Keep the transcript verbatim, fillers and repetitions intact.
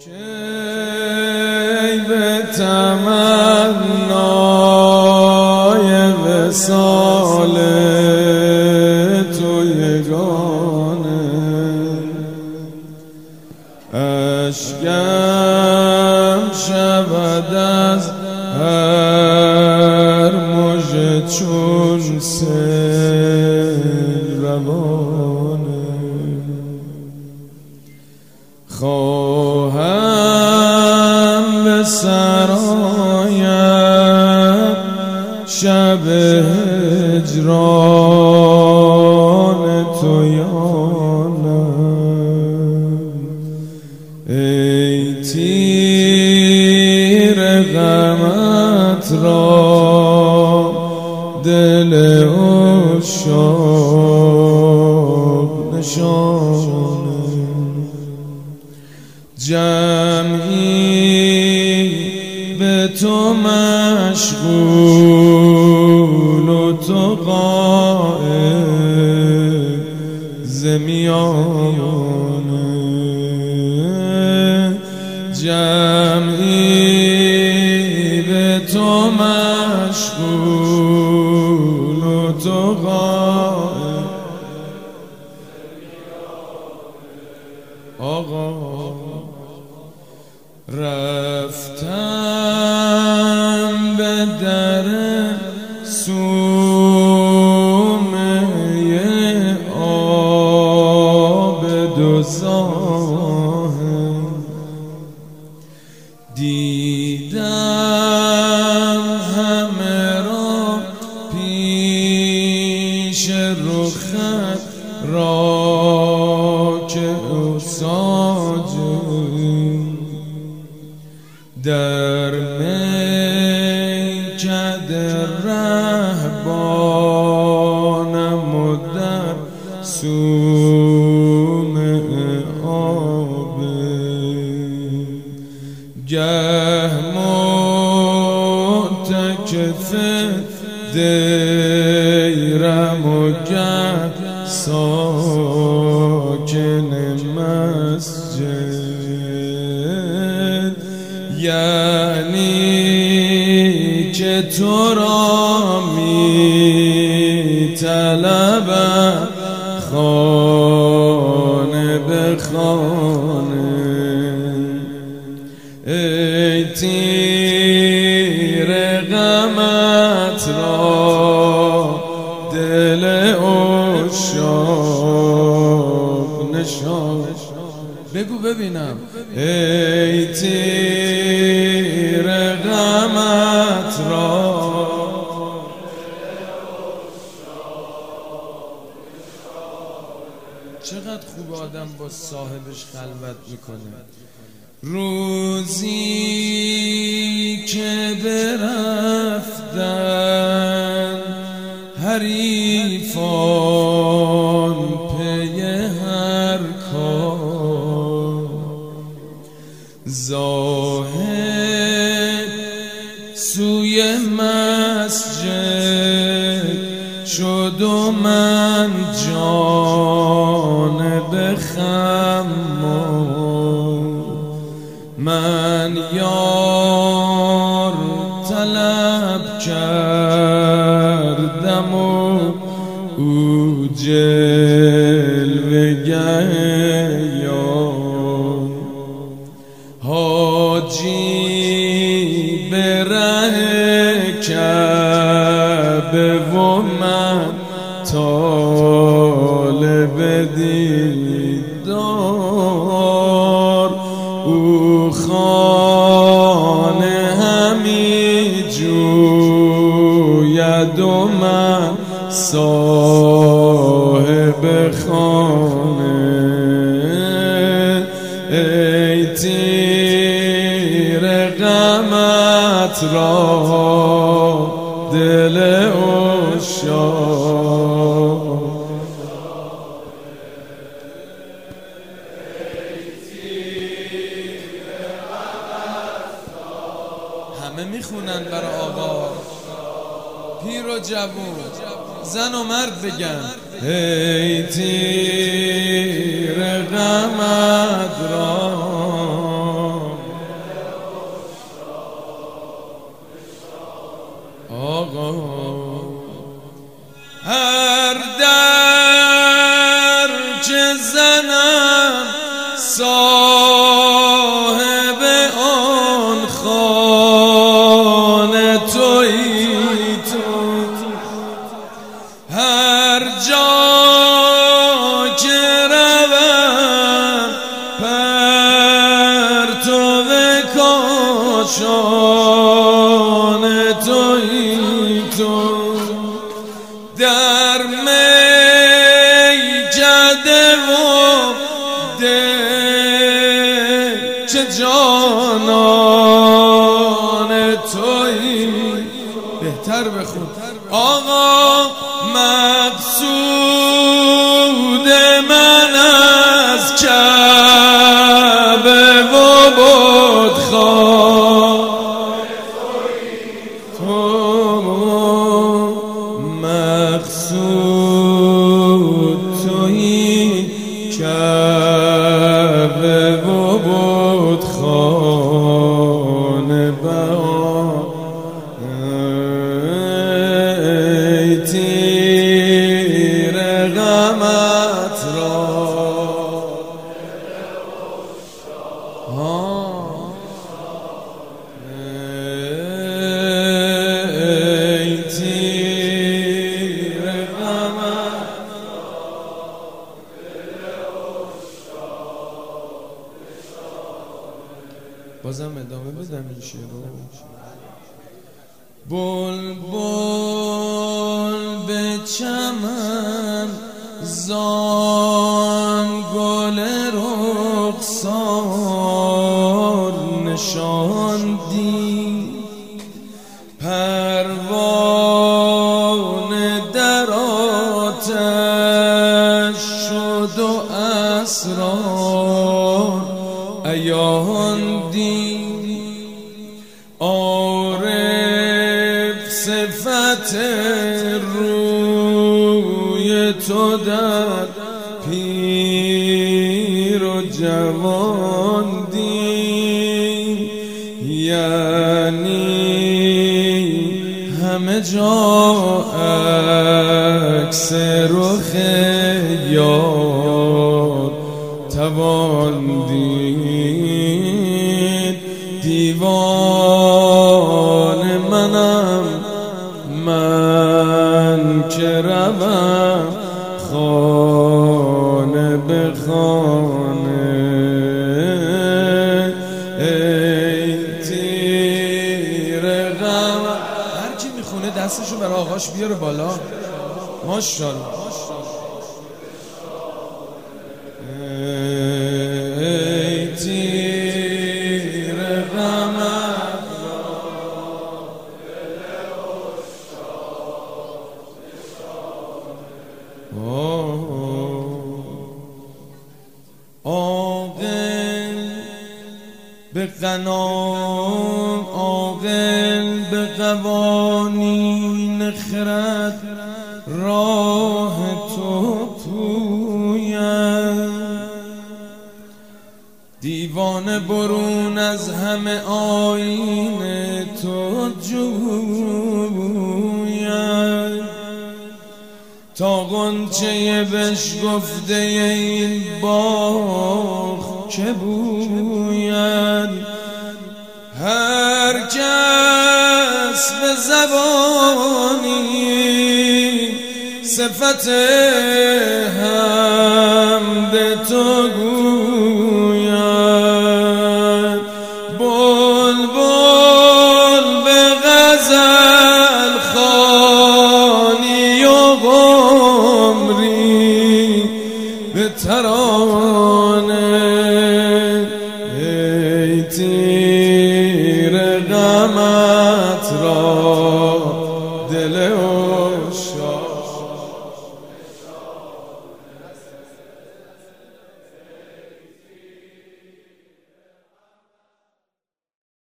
کی به تمنای وصال تو یگانه اشکم شود از هر مژه چون سیل روانه خواهم به سرایت شب هجران تو یانم ای تیر غمت را دل عشاق نشانه جمعی به تو مشغول و تو غائب ز میانه جمعی به تو مشغول و تو غائب آقا رفتم به در صومعه آب دوزخ دیدم همه را پیش رخت راکع و ساجد در میکده رهبانم و در صومعه آب گه معتکف دیرم و گه ساکن مسجد یعنی که تو را می طلبم خانه به خانه ای تیر غمت را دل عشاق نشان بگو ببینم ای تیر غمت را چقدر خوب آدم با صاحبش خلوت میکنه روزی که برفتن حریفان پی هر کار زاهد سوی مسجد شد و من جانب خمار من یار طلب کردم و او جلوه گه یار حاجی به ره کعبه و من طالب دیدار او خانه همی جوید و من صاحب خانه ای تیر غمت را دل عشاق همه میخونن برای آقا پیر و جوون زن و مرد بگن ای تیر غمت را صاحب آن خانه تویی تو، هر جا که روم پرتو کاشانه تویی تو، در میکده و ده چه جانان تویی. بهتر بخون آقا مقصود من از کعبه و بتخانه تو، مقصود تویی کعبه و بتخانه بها، ای تیر غمت را ای تیر غمت بازم ادامه بدم این شعر رو. بلبل به چمن زان گل رخسار نشاندی، پروانه در آتش شد و اسرار عیاندی، عارف صفت روی تو در پیر و جوان دید، یعنی همه جا عکس رخ یار توان دید، دیوان منم من که روم خانه به خانه، ای تیر غم. هر کی میخونه دستشو برای آقاش بیاره بالا. ماشاءالله. ای تیر غم عاقل به غنام، عاقل به قوانین خرد راه تو پوید، دیوانه برون از همه آیین تو جوید، تا غنچه بشکفته این باغ که بوید، هر کس به زبانی صفت حمد تو گوید، بلبل به غزل خوانی و قمری به ترانه، ای تیر غمت را دل